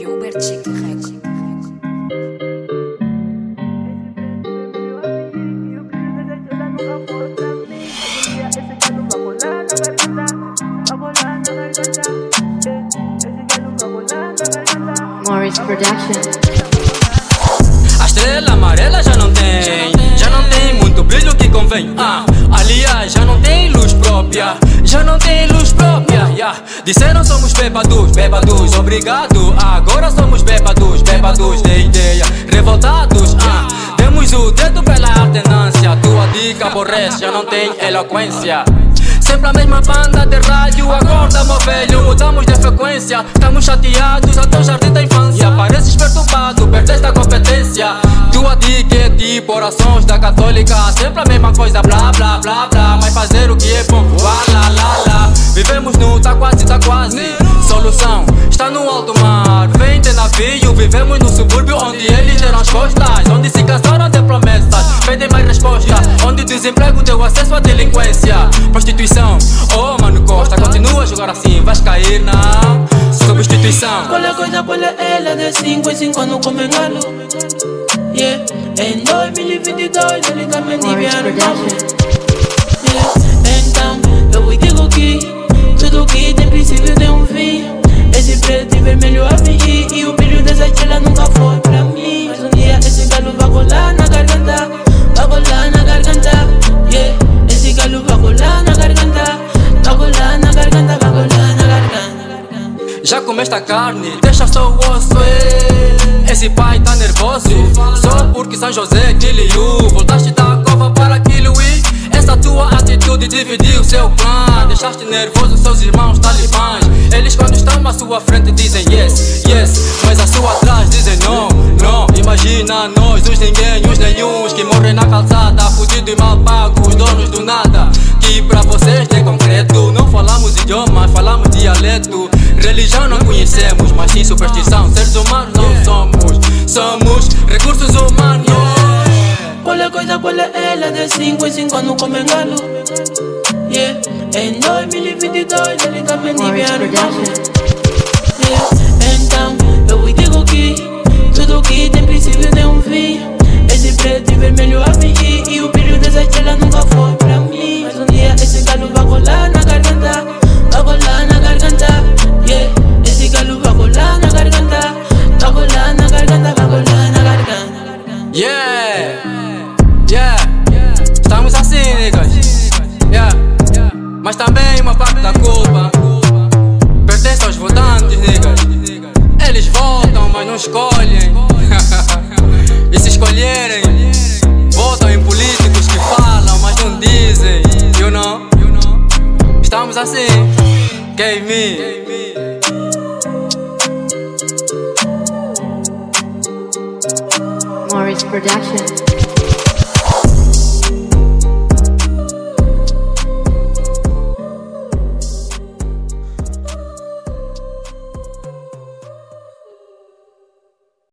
Hubert Chic Record. Morris Production. A estrela amarela já não tem muito brilho que convém. Aliás, já não tem luz própria, Disseram somos bebados, obrigado. Agora somos bebados de ideia, revoltados. Demos o dedo pela alternância. Tua dica aborrece, já não tem eloquência. Sempre a mesma banda de rádio. Acorda, meu velho, mudamos de frequência. Estamos chateados, até o jardim da infância. Pareces perturbado, perdeste a competência. Tua dica é tipo orações da católica. Sempre a mesma coisa, blá blá blá blá. Mas fazer o que é bom, lá lá lá. Vivemos no tá quase. Solução está no alto mar. Vem de navio, vivemos no subúrbio onde eles deram as costas, onde se cansaram de promessas, pedem mais resposta, onde o desemprego deu acesso à delinquência, prostituição. Oh, Mano Costa, continua a jogar assim, vais cair na substituição. Qual é ela de 5 em 5 anos como engano? Yeah. Em 2022 ele também vieram. Então eu digo que tudo que tem princípio tem um fim. Esse preto e vermelho a vir e o brilho dessa estrela nunca foi pra mim. Mas um dia esse galo vai colar na garganta, yeah. Esse galo vai colar na garganta, Já comeste a carne, deixa só o osso. Esse pai tá nervoso só porque São José te liu. Voltaste da cova para aquilo e essa tua atitude dividiu seu clã. Deixaste nervoso seus irmãos talibãs. Eles quando estão à sua frente dizem yes, yes, mas à sua atrás dizem não, não. Imagina nós, os ninguém, os nenhuns, que morrem na calçada, fudido e mal pago, os donos do nada. Que pra vocês tem concreto. Não falamos idiomas, falamos dialeto. Religião não conhecemos, mas sim superstição. Seres humanos não somos recursos humanos. Qual é ela de 5 em 5 anos como engano? Yeah. Em 2022 ele também vieram. Yeah. Então eu digo que tudo que tem princípio tem um fim. Esse preto e vermelho a vir e o brilho dessa estrela nunca foi pra mim. Mas um dia esse galo vai colar na garganta, yeah. Esse galo vai colar na garganta, Yeah, estamos assim, niggas. Yeah, mas também uma parte da culpa pertence aos votantes, niggas. Eles votam, mas não escolhem. E se escolherem, votam em políticos que falam, mas não dizem. You know? Estamos assim. Gave me. Morris Production.